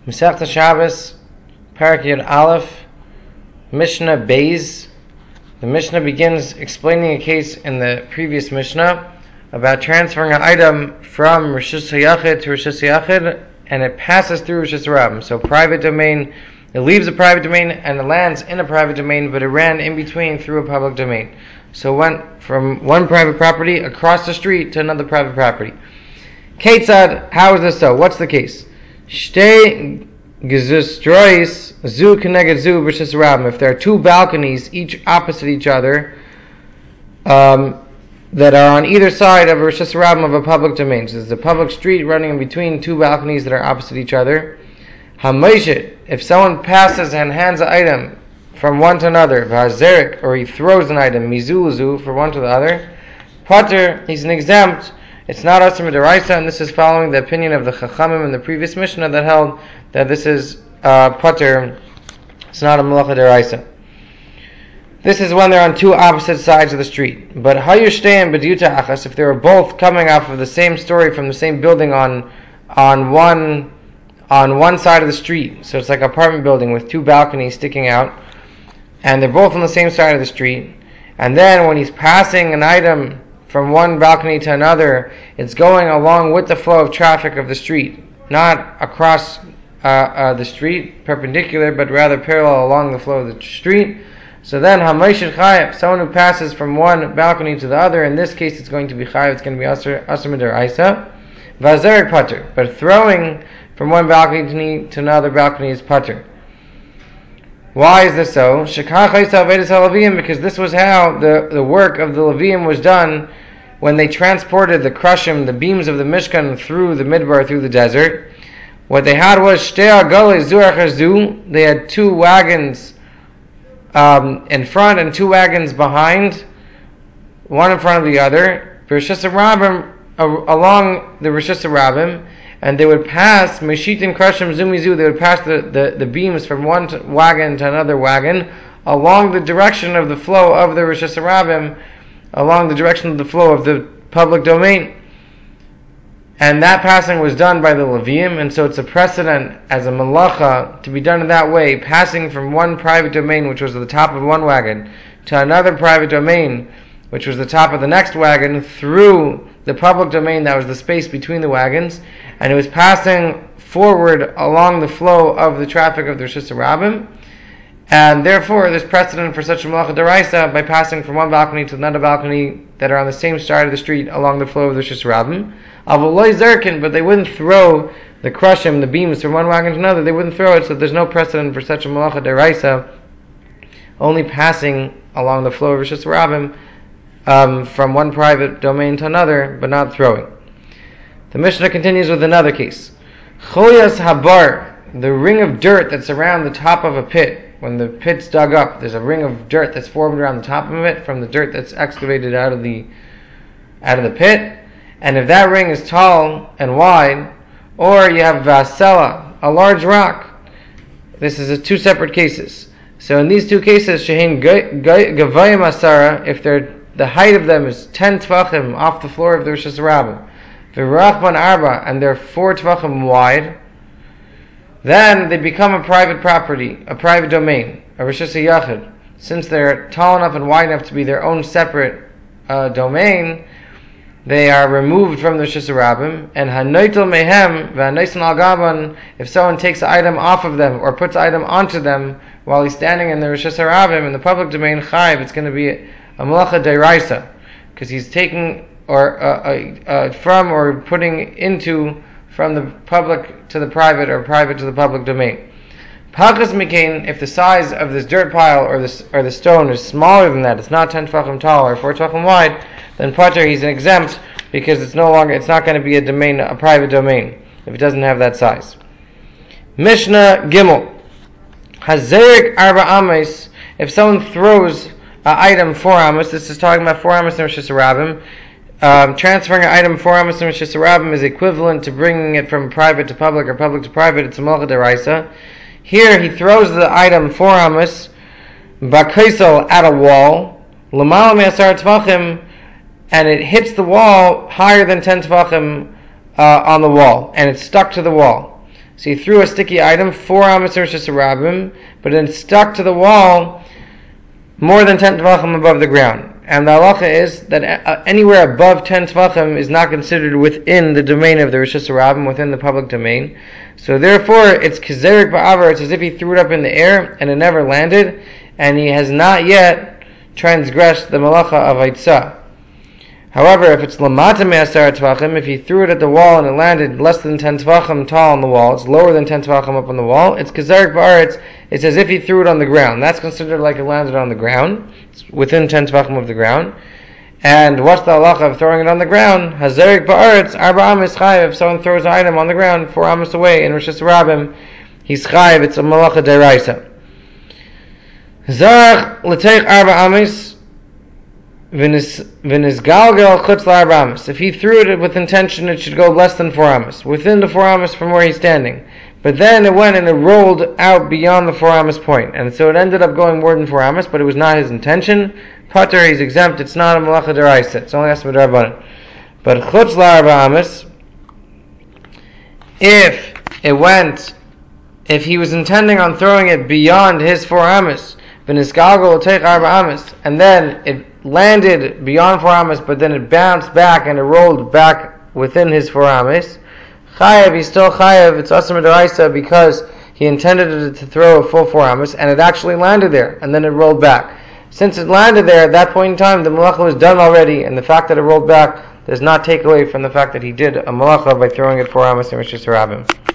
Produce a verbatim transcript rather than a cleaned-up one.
Masechta Shabbos, Parak Yud Aleph, Mishnah Beis. The Mishnah begins explaining a case in the previous Mishnah about transferring an item from Rishus HaYachid to Rishus HaYachid, and it passes through Rishus HaRabim. So private domain, it leaves a private domain and it lands in a private domain, but it ran in between through a public domain. So it went from one private property across the street to another private property. Ketzad, how is this so? What's the case? Shtei gezustrois zu keneged zu b'shis rabim. If there are two balconies, each opposite each other, um, that are on either side of a rishis rabim of a public domain. So there's a public street running in between two balconies that are opposite each other. Hamoishit, if someone passes and hands an item from one to another, v'hazerik, or he throws an item, mizu zu, from one to the other, pater, he's an exempt. It's not Asr Midaraisa, and this is following the opinion of the Chachamim in the previous Mishnah that held that this is uh, Pater, it's not a Malacha Deraisa. This is when they're on two opposite sides of the street. But Hayushtein B'diuta Achas, if they were both coming off of the same story from the same building on on one on one side of the street, so it's like an apartment building with two balconies sticking out, and they're both on the same side of the street, and then when he's passing an item from one balcony to another, it's going along with the flow of traffic of the street, not across uh, uh, the street, perpendicular, but rather parallel along the flow of the street. So then, Hamoishid Chayev, someone who passes from one balcony to the other, in this case it's going to be Chayev, it's going to be Asr Midaraisa, Vazerik Pater, but throwing from one balcony to another balcony is Pater. Why is this so? Because this was how the, the work of the Levium was done when they transported the Krushim, the beams of the Mishkan, through the Midbar, through the desert. What they had was Shtei Agale Zu Achar Zu. They had two wagons um, in front and two wagons behind, one in front of the other, Rishus HaRabim, uh, along the Rishus HaRabim, and they would pass Meshitim Krushim Zumizu. They would pass the, the, the beams from one to, wagon to another wagon along the direction of the flow of the Rishus HaRabim, along the direction of the flow of the public domain. And that passing was done by the Levium, and so it's a precedent as a malacha to be done in that way, passing from one private domain, which was at the top of one wagon, to another private domain, which was the top of the next wagon, through the public domain that was the space between the wagons, and it was passing forward along the flow of the traffic of the Rishus HaRabim, and therefore there's precedent for such a Malacha Deraisa by passing from one balcony to another balcony that are on the same side of the street along the flow of the Rishus HaRabim. Avuloi Zerkin, but they wouldn't throw the Krushim, the beams from one wagon to another, they wouldn't throw it, so there's no precedent for such a Malacha Deraisa, only passing along the flow of Rishus HaRabim um, from one private domain to another, but not throwing. The Mishnah continues with another case. Choyas Habar, the ring of dirt that's around the top of a pit. When the pit's dug up, there's a ring of dirt that's formed around the top of it from the dirt that's excavated out of the out of the pit. And if that ring is tall and wide, or you have vasela, a large rock, this is a two separate cases. So in these two cases, shehin gavayim asara, if they're the height of them is ten tvachim off the floor of the Rishus HaRabim, v'rachman arba, and they're four tvachim wide, then they become a private property, a private domain, a Rishus HaYachid. Since they're tall enough and wide enough to be their own separate uh, domain, they are removed from the Rishus HaRabim. And hanoitel mehem v'hanoisen al gaban, if someone takes an item off of them or puts an item onto them while he's standing in the Rishus HaRabim in the public domain, chayiv, it's going to be a, a malacha deraisa, because he's taking or uh, uh, uh, from or putting into from the public to the private, or private to the public domain. Palchas mikain, if the size of this dirt pile or this or the stone is smaller than that, it's not ten tefachim tall or four tefachim wide, then pater, he's exempt, because it's no longer, it's not going to be a domain, a private domain, if it doesn't have that size. Mishnah Gimel, Hazerik arba ames, if someone throws an item four amos, this is talking about four amos in Rishus HaRabim. Um, transferring an item four amos in Rishus HaRabim is equivalent to bringing it from private to public or public to private. It's a Malacha Deraisa. Here he throws the item four amos bakaisel at a wall, l'mal me'asar tvachim, and it hits the wall higher than ten tvachim uh, on the wall, and it's stuck to the wall. So he threw a sticky item four amas Rosh Hashanah, but it stuck to the wall more than ten tvachim above the ground. And the halacha is that uh, anywhere above ten tvachim is not considered within the domain of the Rosh Hashanah, within the public domain. So therefore, it's kizerik ba'avar. It's as if he threw it up in the air and it never landed, and he has not yet transgressed the malacha of Eitzah. However, if it's lamata me'asar tvachim, if he threw it at the wall and it landed less than ten tvachim tall on the wall, it's lower than ten tvachim up on the wall, it's kizerik ba'aretz. It's as if he threw it on the ground. That's considered like it landed on the ground. It's within ten tvachim of the ground. And what's the halacha of throwing it on the ground? Hazerik ba'aretz, arba amis chayiv. If someone throws an item on the ground, four amis away, in Rosh Hashanah, he's chayiv, it's a malacha deraisa. Zarach l'teich arba amis, v'nizgalgal chutz la'arba amis. If he threw it with intention, it should go less than four amis, within the four amis from where he's standing. But then it went and it rolled out beyond the four amas point, and so it ended up going more than four amas, but it was not his intention. Pater, he's exempt. It's not a malacha deraisa. It's only asma d'rabbanan. But chutz la'arba amas, if it went, if he was intending on throwing it beyond his four amas, v'nisgalgal l'teich arba amas, and then it landed beyond four amas, but then it bounced back and it rolled back within his four amas, chayav, he's still chayav. It's asma d'raisa because he intended it to throw a full four amas, and it actually landed there, and then it rolled back. Since it landed there at that point in time, the malacha was done already, and the fact that it rolled back does not take away from the fact that he did a malacha by throwing it four amas in Rosh Hashanah.